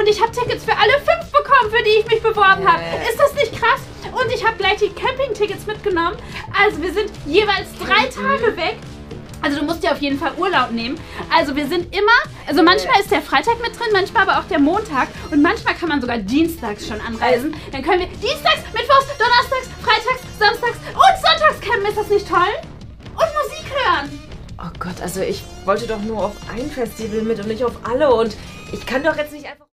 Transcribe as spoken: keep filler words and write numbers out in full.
Und ich habe Tickets für alle fünf bekommen, für die ich mich beworben habe. Yeah. Ist das nicht krass? Und ich habe gleich die Campingtickets mitgenommen. Also wir sind jeweils drei Tage weg. Also du musst dir auf jeden Fall Urlaub nehmen. Also wir sind immer, also manchmal ist der Freitag mit drin, manchmal aber auch der Montag. Und manchmal kann man sogar dienstags schon anreisen. Dann können wir dienstags, mittwochs, donnerstags, freitags, samstags und sonntags campen. Ist das nicht toll? Und Musik hören. Oh Gott, also ich wollte doch nur auf ein Festival mit und nicht auf alle. Und ich kann doch jetzt nicht einfach...